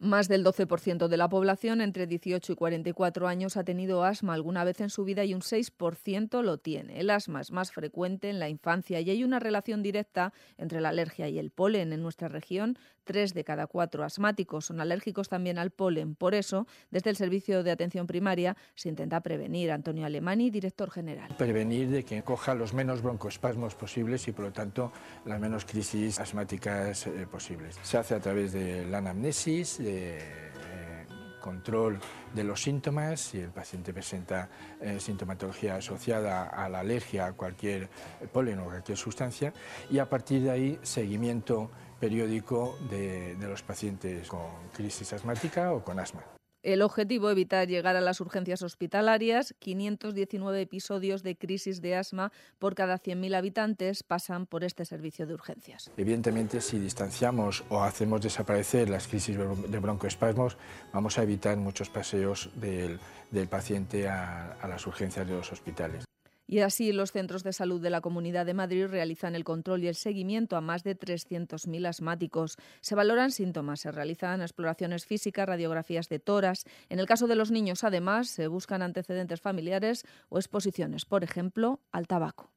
Más del 12% de la población entre 18 y 44 años ha tenido asma alguna vez en su vida y un 6% lo tiene. El asma es más frecuente en la infancia y hay una relación directa entre la alergia y el polen. En nuestra región, 3 de cada 4 asmáticos son alérgicos también al polen. Por eso, desde el Servicio de Atención Primaria se intenta prevenir. Antonio Alemany, director general. Prevenir de que coja los menos broncoespasmos posibles y, por lo tanto, las menos crisis asmáticas posibles. Se hace a través de la anamnesis, de control de los síntomas, si el paciente presenta sintomatología asociada a la alergia a cualquier polen o cualquier sustancia, y a partir de ahí seguimiento periódico de los pacientes con crisis asmática o con asma. El objetivo, evitar llegar a las urgencias hospitalarias. 519 episodios de crisis de asma por cada 100.000 habitantes pasan por este servicio de urgencias. Evidentemente, si distanciamos o hacemos desaparecer las crisis de broncoespasmos, vamos a evitar muchos paseos del paciente a las urgencias de los hospitales. Y así los centros de salud de la Comunidad de Madrid realizan el control y el seguimiento a más de 300.000 asmáticos. Se valoran síntomas, se realizan exploraciones físicas, radiografías de tórax. En el caso de los niños, además, se buscan antecedentes familiares o exposiciones, por ejemplo, al tabaco.